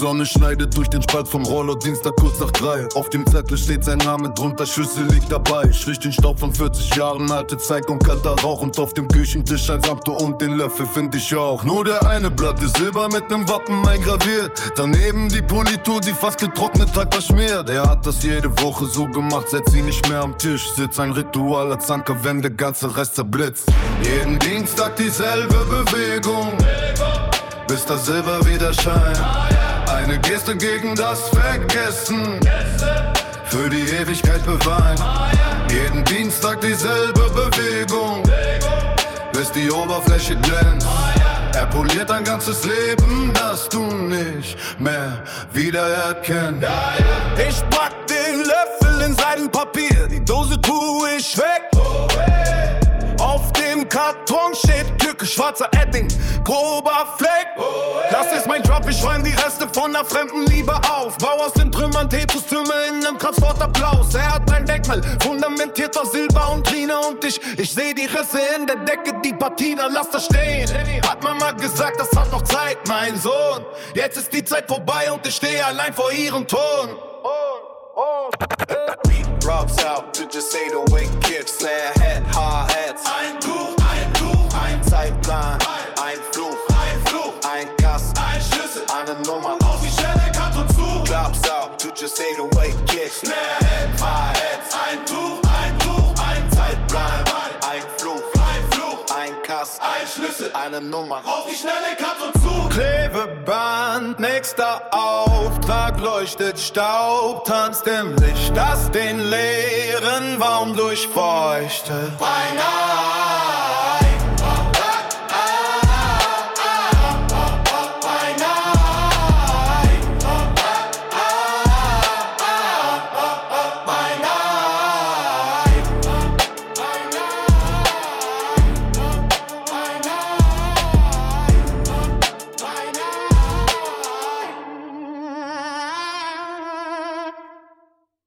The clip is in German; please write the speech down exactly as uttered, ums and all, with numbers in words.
Sonne schneidet durch den Spalt vom Roller, Dienstag kurz nach drei. Auf dem Zettel steht sein Name drunter, Schlüssel liegt dabei. Ich riech den Staub von vierzig Jahren, alte Zeit und kalter Rauch. Und auf dem Küchentisch ein Samto und den Löffel find ich auch. Nur der eine Blatt ist Silber mit nem Wappen eingraviert. Daneben die Politur, die fast getrocknet hat, verschmiert. Er hat das jede Woche so gemacht, seit sie nicht mehr am Tisch sitzt. Ein Ritual als Anker, wenn der ganze Rest zerblitzt. Jeden Dienstag dieselbe Bewegung, bis das Silber wieder scheint. Eine Geste gegen das Vergessen, für die Ewigkeit beweint. Jeden Dienstag dieselbe Bewegung, bis die Oberfläche glänzt. Er poliert ein ganzes Leben, das du nicht mehr wiedererkennst. Ich pack den Löffel in Seidenpapier, die Dose tue ich weg. Auf dem Karton steht Glück, schwarzer Edding, grober Fleck. Das ist mein Job, ich räum die Reste von der fremden Liebe auf. Bau aus den Trümmern T-Kostüme in nem Transportapplaus. Er hat ein Deckmal, fundamentiert aus Silber und Trine. Und ich, ich seh die Risse in der Decke, die Patina, lass das stehen. Hat man mal gesagt, das hat noch Zeit, mein Sohn. Jetzt ist die Zeit vorbei und ich stehe allein vor ihrem Ton. Oh, oh. Rocks out to just say the way kids, Slayer Head, Hard Heads. Ein Tuch, ein Tuch, ein Zeitplan, ein Fluch, ein Fluch, ein Kasten, ein Schlüssel, eine Nummer. Auf die Stelle Cut und zu. Drops out to just say the way kids, Slayer Head, Hard Heads. ein Tuch, ein Tuch, ein Zeitplan, ein Fluch, ein Fluch, ein Kasten, ein Schlüssel, eine Nummer. Auf die Schnelle Cut und zu. Klebeband, nächster Auftrag, leuchtet Staub, tanzt im Licht, das den leeren Raum durchfeuchtet. Ein Arm.